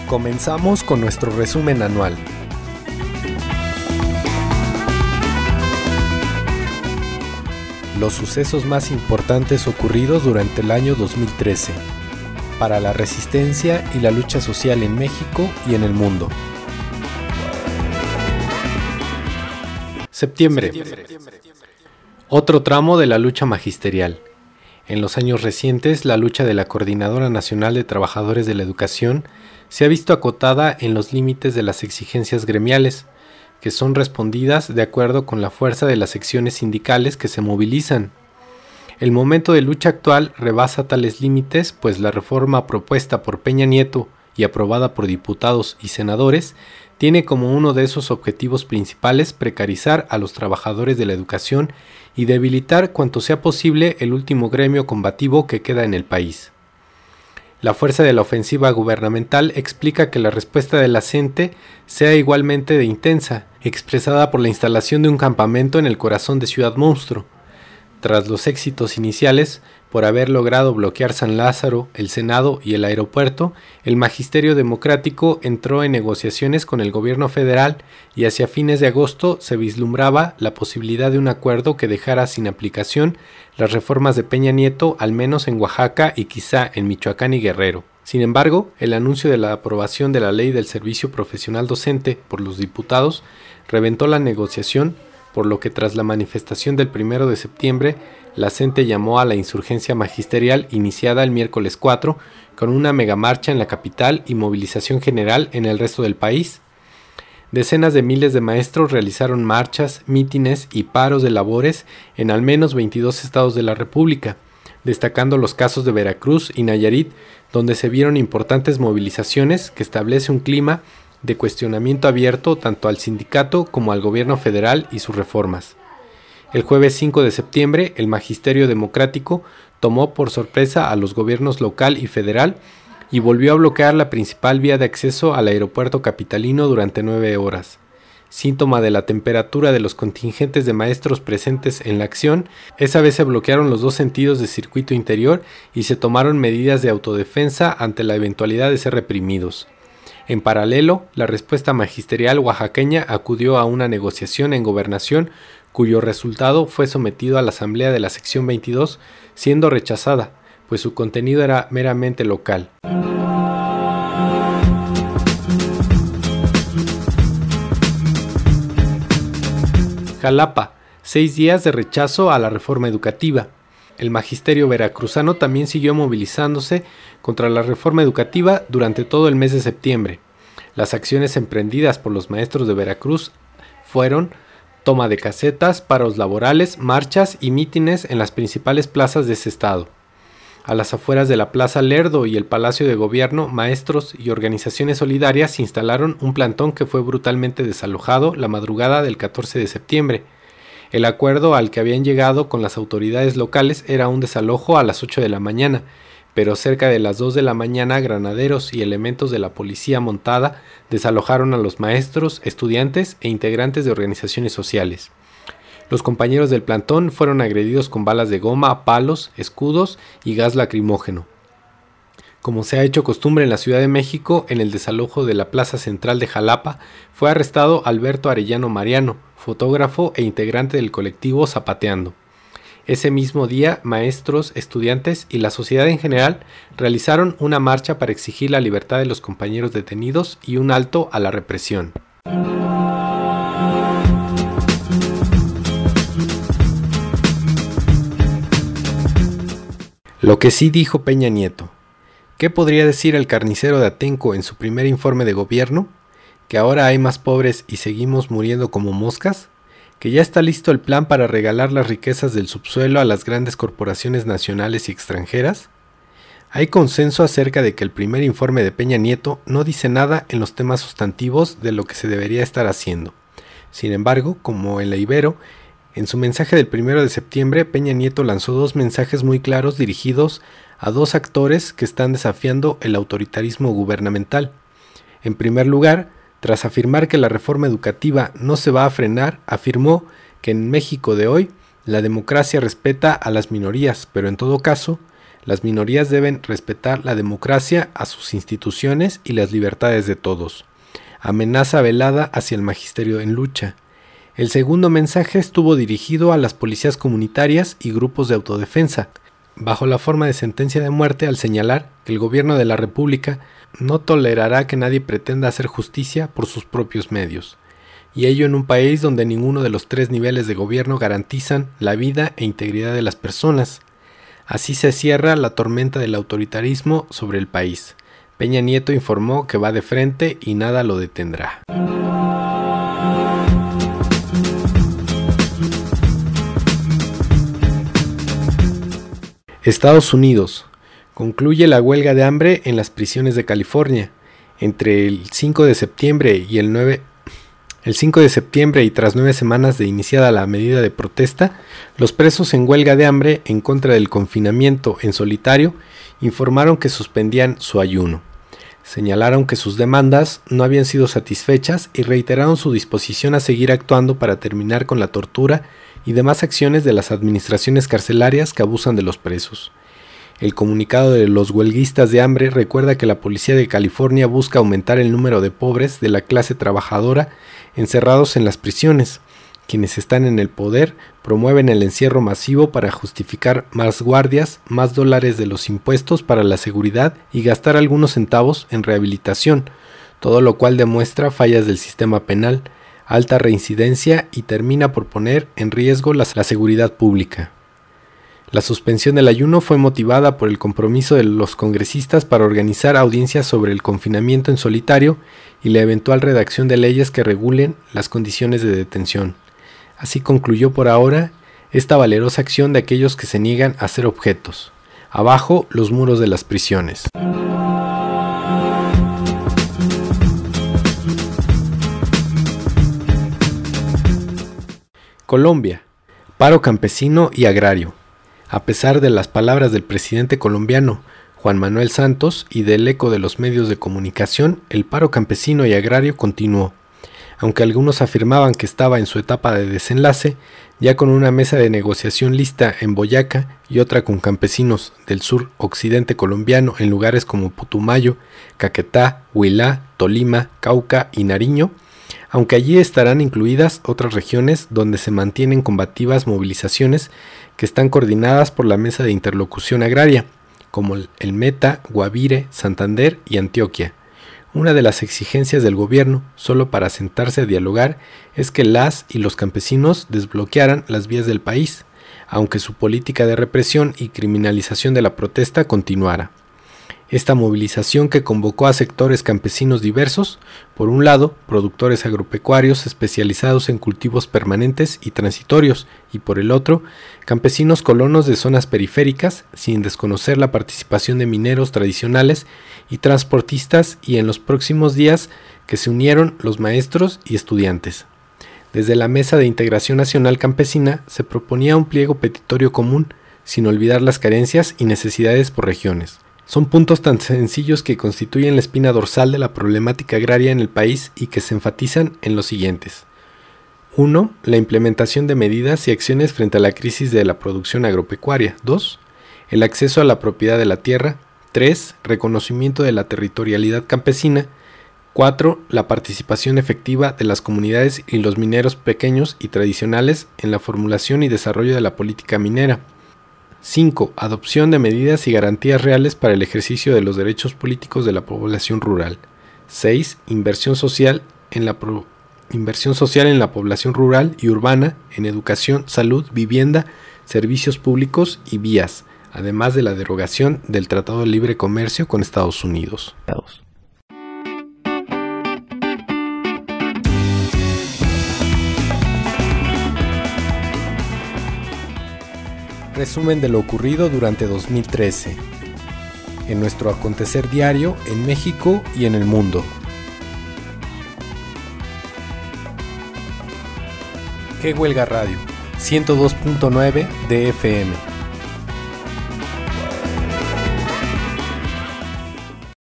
Comenzamos con nuestro resumen anual. Los sucesos más importantes ocurridos durante el año 2013, para la resistencia y la lucha social en México y en el mundo. Septiembre. Otro tramo de la lucha magisterial. En los años recientes, la lucha de la Coordinadora Nacional de Trabajadores de la Educación se ha visto acotada en los límites de las exigencias gremiales, que son respondidas de acuerdo con la fuerza de las secciones sindicales que se movilizan. El momento de lucha actual rebasa tales límites, pues la reforma propuesta por Peña Nieto y aprobada por diputados y senadores tiene como uno de esos objetivos principales precarizar a los trabajadores de la educación y debilitar cuanto sea posible el último gremio combativo que queda en el país. La fuerza de la ofensiva gubernamental explica que la respuesta de la CENTE sea igualmente de intensa, expresada por la instalación de un campamento en el corazón de Ciudad Monstruo. Tras los éxitos iniciales, por haber logrado bloquear San Lázaro, el Senado y el aeropuerto, el Magisterio Democrático entró en negociaciones con el gobierno federal y hacia fines de agosto se vislumbraba la posibilidad de un acuerdo que dejara sin aplicación las reformas de Peña Nieto, al menos en Oaxaca y quizá en Michoacán y Guerrero. Sin embargo, el anuncio de la aprobación de la Ley del Servicio Profesional Docente por los diputados reventó la negociación, por lo que tras la manifestación del 1 de septiembre, la CENTE llamó a la insurgencia magisterial iniciada el miércoles 4, con una megamarcha en la capital y movilización general en el resto del país. Decenas de miles de maestros realizaron marchas, mítines y paros de labores en al menos 22 estados de la República, destacando los casos de Veracruz y Nayarit, donde se vieron importantes movilizaciones que establece un clima de cuestionamiento abierto tanto al sindicato como al gobierno federal y sus reformas. El jueves 5 de septiembre, el Magisterio Democrático tomó por sorpresa a los gobiernos local y federal y volvió a bloquear la principal vía de acceso al aeropuerto capitalino durante 9 horas. Síntoma de la temperatura de los contingentes de maestros presentes en la acción, esa vez se bloquearon los dos sentidos de circuito interior y se tomaron medidas de autodefensa ante la eventualidad de ser reprimidos. En paralelo, la respuesta magisterial oaxaqueña acudió a una negociación en Gobernación, cuyo resultado fue sometido a la Asamblea de la Sección 22, siendo rechazada, pues su contenido era meramente local. Jalapa, 6 días de rechazo a la reforma educativa. El magisterio veracruzano también siguió movilizándose contra la reforma educativa durante todo el mes de septiembre. Las acciones emprendidas por los maestros de Veracruz fueron toma de casetas, paros laborales, marchas y mítines en las principales plazas de ese estado. A las afueras de la Plaza Lerdo y el Palacio de Gobierno, maestros y organizaciones solidarias instalaron un plantón que fue brutalmente desalojado la madrugada del 14 de septiembre. El acuerdo al que habían llegado con las autoridades locales era un desalojo a las 8 de la mañana, pero cerca de las 2 de la mañana granaderos y elementos de la policía montada desalojaron a los maestros, estudiantes e integrantes de organizaciones sociales. Los compañeros del plantón fueron agredidos con balas de goma, palos, escudos y gas lacrimógeno. Como se ha hecho costumbre en la Ciudad de México, en el desalojo de la Plaza Central de Jalapa, fue arrestado Alberto Arellano Mariano, fotógrafo e integrante del colectivo Zapateando. Ese mismo día, maestros, estudiantes y la sociedad en general realizaron una marcha para exigir la libertad de los compañeros detenidos y un alto a la represión. Lo que sí dijo Peña Nieto. ¿Qué podría decir el carnicero de Atenco en su primer informe de gobierno? ¿Que ahora hay más pobres y seguimos muriendo como moscas? ¿Que ya está listo el plan para regalar las riquezas del subsuelo a las grandes corporaciones nacionales y extranjeras? Hay consenso acerca de que el primer informe de Peña Nieto no dice nada en los temas sustantivos de lo que se debería estar haciendo. Sin embargo, como en la Ibero, en su mensaje del 1 de septiembre, Peña Nieto lanzó 2 mensajes muy claros dirigidos a 2 actores que están desafiando el autoritarismo gubernamental. En primer lugar, tras afirmar que la reforma educativa no se va a frenar, afirmó que en México de hoy la democracia respeta a las minorías, pero en todo caso, Las minorías deben respetar la democracia, a sus instituciones y las libertades de todos. Amenaza velada hacia el magisterio en lucha. El segundo mensaje estuvo dirigido a las policías comunitarias y grupos de autodefensa, bajo la forma de sentencia de muerte, al señalar que el gobierno de la República no tolerará que nadie pretenda hacer justicia por sus propios medios, y ello en un país donde ninguno de los 3 niveles de gobierno garantizan la vida e integridad de las personas. Así se cierra la tormenta del autoritarismo sobre el país. Peña Nieto informó que va de frente y nada lo detendrá. Estados Unidos. Concluye la huelga de hambre en las prisiones de California. Entre el 5 de septiembre y el 5 de septiembre y tras 9 semanas de iniciada la medida de protesta, los presos en huelga de hambre en contra del confinamiento en solitario informaron que suspendían su ayuno. Señalaron que sus demandas no habían sido satisfechas y reiteraron su disposición a seguir actuando para terminar con la tortura y demás acciones de las administraciones carcelarias que abusan de los presos. El comunicado de los huelguistas de hambre recuerda que la policía de California busca aumentar el número de pobres de la clase trabajadora encerrados en las prisiones. Quienes están en el poder promueven el encierro masivo para justificar más guardias, más dólares de los impuestos para la seguridad y gastar algunos centavos en rehabilitación, todo lo cual demuestra fallas del sistema penal, alta reincidencia y termina por poner en riesgo la seguridad pública. La suspensión del ayuno fue motivada por el compromiso de los congresistas para organizar audiencias sobre el confinamiento en solitario y la eventual redacción de leyes que regulen las condiciones de detención. Así concluyó por ahora esta valerosa acción de aquellos que se niegan a ser objetos. Abajo los muros de las prisiones. Colombia. Paro campesino y agrario. A pesar de las palabras del presidente colombiano Juan Manuel Santos y del eco de los medios de comunicación, el paro campesino y agrario continuó. Aunque algunos afirmaban que estaba en su etapa de desenlace, ya con una mesa de negociación lista en Boyacá y otra con campesinos del sur occidente colombiano en lugares como Putumayo, Caquetá, Huilá, Tolima, Cauca y Nariño, aunque allí estarán incluidas otras regiones donde se mantienen combativas movilizaciones que están coordinadas por la Mesa de Interlocución Agraria, como el Meta, Guavire, Santander y Antioquia. Una de las exigencias del gobierno, solo para sentarse a dialogar, es que las y los campesinos desbloquearan las vías del país, aunque su política de represión y criminalización de la protesta continuara. Esta movilización, que convocó a sectores campesinos diversos, por un lado, productores agropecuarios especializados en cultivos permanentes y transitorios, y por el otro, campesinos colonos de zonas periféricas, sin desconocer la participación de mineros tradicionales y transportistas, y en los próximos días que se unieron los maestros y estudiantes. Desde la Mesa de Integración Nacional Campesina se proponía un pliego petitorio común, sin olvidar las carencias y necesidades por regiones. Son puntos tan sencillos que constituyen la espina dorsal de la problemática agraria en el país y que se enfatizan en los siguientes. 1. La implementación de medidas y acciones frente a la crisis de la producción agropecuaria. 2. El acceso a la propiedad de la tierra. 3. Reconocimiento de la territorialidad campesina. 4. La participación efectiva de las comunidades y los mineros pequeños y tradicionales en la formulación y desarrollo de la política minera. 5. Adopción de medidas y garantías reales para el ejercicio de los derechos políticos de la población rural. 6. Inversión social en la población rural y urbana, en educación, salud, vivienda, servicios públicos y vías, además de la derogación del Tratado de Libre Comercio con Estados Unidos. Resumen de lo ocurrido durante 2013, en nuestro acontecer diario en México y en el mundo. ¿Qué huelga radio? 102.9 de FM.